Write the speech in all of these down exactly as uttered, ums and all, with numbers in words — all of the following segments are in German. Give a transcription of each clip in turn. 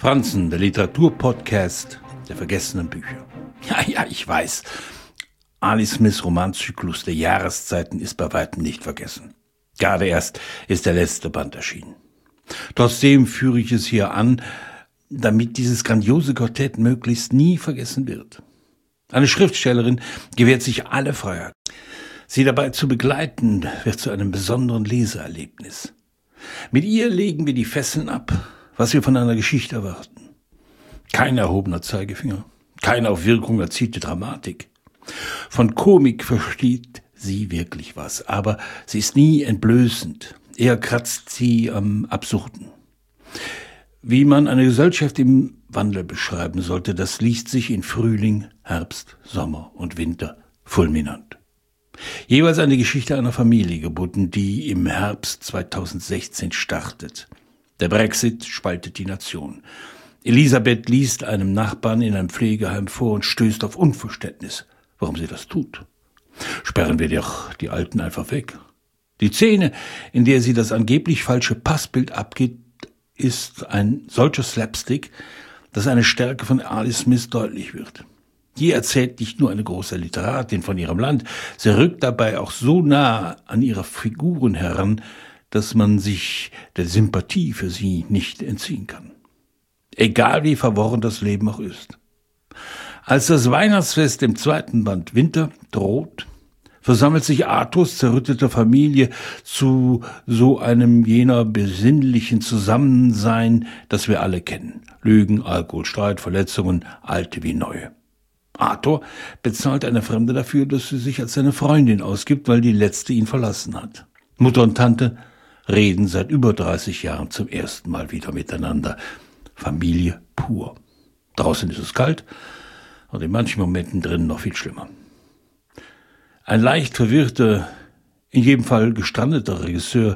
Franzen, der Literaturpodcast der vergessenen Bücher. Ja, ja, ich weiß. Ali Smiths Romanzyklus der Jahreszeiten ist bei weitem nicht vergessen. Gerade erst ist der letzte Band erschienen. Trotzdem führe ich es hier an, damit dieses grandiose Quartett möglichst nie vergessen wird. Eine Schriftstellerin gewährt sich alle Freiheit. Sie dabei zu begleiten, wird zu einem besonderen Leseerlebnis. Mit ihr legen wir die Fesseln ab, was wir von einer Geschichte erwarten. Kein erhobener Zeigefinger, keine auf Wirkung erzielte Dramatik. Von Komik versteht sie wirklich was, aber sie ist nie entblößend. Eher kratzt sie am Absurden. Wie man eine Gesellschaft im Wandel beschreiben sollte, das liest sich in Frühling, Herbst, Sommer und Winter fulminant. Jeweils eine Geschichte einer Familie gebunden, die im Herbst zweitausendsechzehn startet. Der Brexit spaltet die Nation. Elisabeth liest einem Nachbarn in einem Pflegeheim vor und stößt auf Unverständnis, warum sie das tut. Sperren wir doch die Alten einfach weg. Die Szene, in der sie das angeblich falsche Passbild abgibt, ist ein solcher Slapstick, dass eine Stärke von Ali Smith deutlich wird. Die erzählt nicht nur eine große Literatin von ihrem Land, sie rückt dabei auch so nah an ihre Figuren heran, dass man sich der Sympathie für sie nicht entziehen kann. Egal wie verworren das Leben auch ist. Als das Weihnachtsfest im zweiten Band Winter droht, versammelt sich Arthurs zerrüttete Familie zu so einem jener besinnlichen Zusammensein, das wir alle kennen. Lügen, Alkohol, Streit, Verletzungen, alte wie neue. Arthur bezahlt eine Fremde dafür, dass sie sich als seine Freundin ausgibt, weil die letzte ihn verlassen hat. Mutter und Tante reden seit über dreißig Jahren zum ersten Mal wieder miteinander. Familie pur. Draußen ist es kalt und in manchen Momenten drinnen noch viel schlimmer. Ein leicht verwirrter, in jedem Fall gestrandeter Regisseur,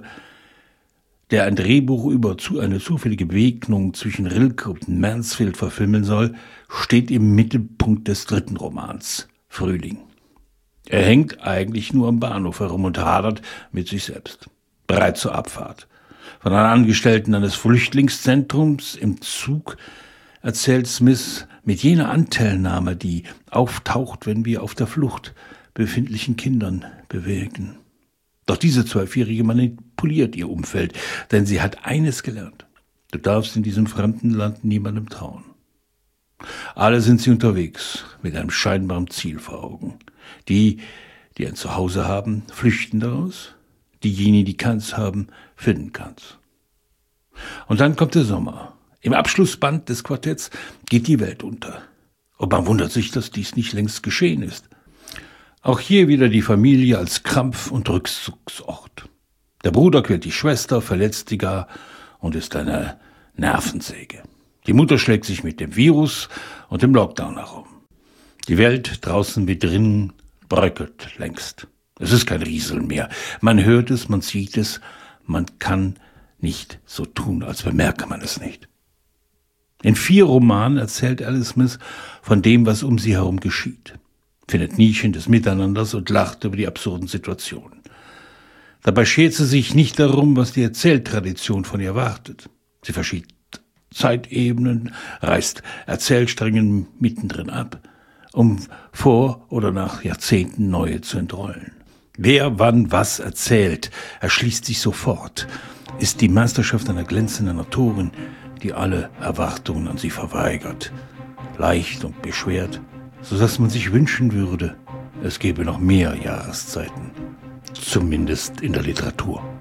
der ein Drehbuch über zu eine zufällige Begegnung zwischen Rilke und Mansfield verfilmen soll, steht im Mittelpunkt des dritten Romans, Frühling. Er hängt eigentlich nur am Bahnhof herum und hadert mit sich selbst. Bereit zur Abfahrt. Von einer Angestellten eines Flüchtlingszentrums im Zug erzählt Smith mit jener Anteilnahme, die auftaucht, wenn wir auf der Flucht befindlichen Kindern bewegen. Doch diese Zwölfjährige manipuliert ihr Umfeld, denn sie hat eines gelernt. Du darfst in diesem fremden Land niemandem trauen. Alle sind sie unterwegs, mit einem scheinbaren Ziel vor Augen. Die, die ein Zuhause haben, flüchten daraus. Diejenigen, die keins haben, finden keins. Und dann kommt der Sommer. Im Abschlussband des Quartetts geht die Welt unter. Und man wundert sich, dass dies nicht längst geschehen ist. Auch hier wieder die Familie als Krampf- und Rückzugsort. Der Bruder quält die Schwester, verletzt sie gar und ist eine Nervensäge. Die Mutter schlägt sich mit dem Virus und dem Lockdown herum. Die Welt draußen wie drinnen bröckelt längst. Es ist kein Rieseln mehr. Man hört es, man sieht es, man kann nicht so tun, als bemerke man es nicht. In vier Romanen erzählt Alice Smith von dem, was um sie herum geschieht, findet Nischen des Miteinanders und lacht über die absurden Situationen. Dabei schert sie sich nicht darum, was die Erzähltradition von ihr erwartet. Sie verschiebt Zeitebenen, reißt Erzählsträngen mittendrin ab, um vor oder nach Jahrzehnten neue zu entrollen. Wer wann was erzählt, erschließt sich sofort, ist die Meisterschaft einer glänzenden Autorin, die alle Erwartungen an sie verweigert, leicht und beschwert, so dass man sich wünschen würde, es gäbe noch mehr Jahreszeiten, zumindest in der Literatur.